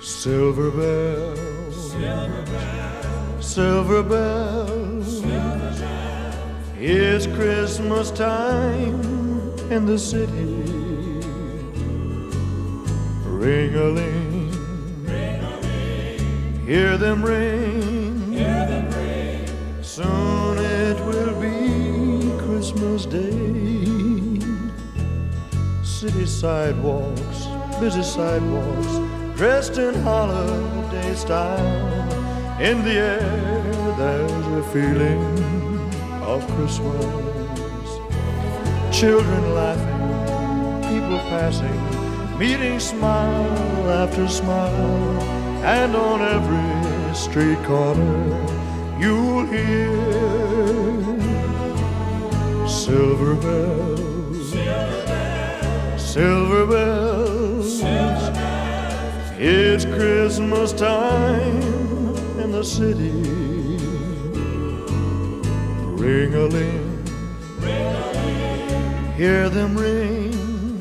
Silver bells, silver bells, it's Christmas time in the city. Ring-a-ling, hear them ring, soon it will be Christmas Day. City sidewalks, busy sidewalks, dressed in holiday style. In the air there's a feeling of Christmas. Children laughing, people passing, meeting smile after smile. And on every street corner you'll hear silver bells, silver bells, it's Christmas time in the city. Ring-a-ling, hear them ring,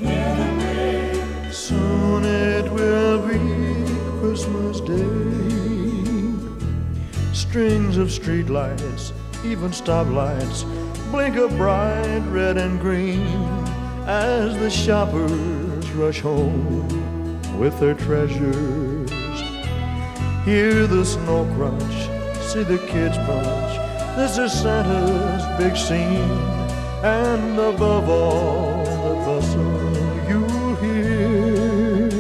soon it will be Christmas Day. Strings of streetlights, even stoplights, blink a bright red and green as the shoppers rush home with their treasures. Hear the snow crunch, see the kids bunch. This is Santa's big scene, and above all the bustle you'll hear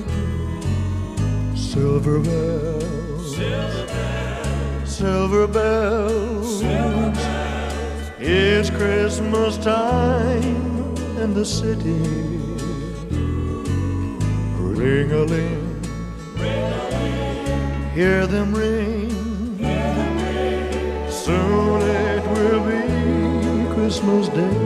silver bells, silver bells, it's Christmas time in the city. Ring-a-ling, hear them ring, soon it will be Christmas Day.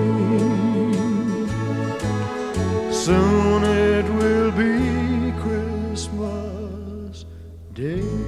Soon it will be Christmas Day.